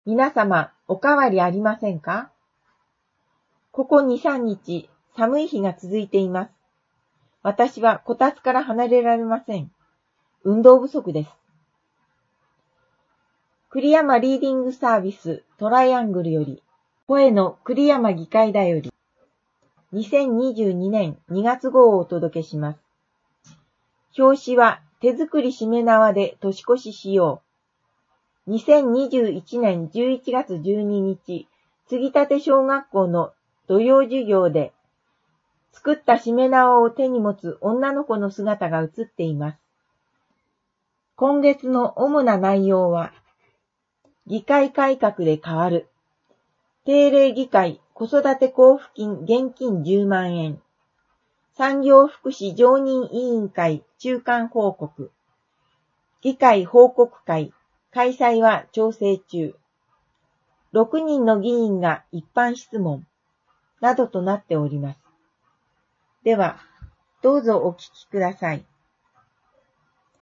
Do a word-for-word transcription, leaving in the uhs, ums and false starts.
皆様、おかわりありませんか？ここに、さんにち、寒い日が続いています。私はこたつから離れられません。運動不足です。栗山リーディングサービストライアングルより、声の栗山議会だより、にせんにじゅうにねんにがつ号をお届けします。表紙は手作りしめ縄で年越ししよう。にせんにじゅういちねんじゅういちがつじゅうににち、継ぎたて小学校の土曜授業で、作ったしめ縄を手に持つ女の子の姿が映っています。今月の主な内容は、議会改革で変わる。定例議会子育て交付金現金じゅうまんえん。産業福祉常任委員会中間報告。議会報告会開催は調整中。ろくにんの議員が一般質問。などとなっております。では、どうぞお聞きください。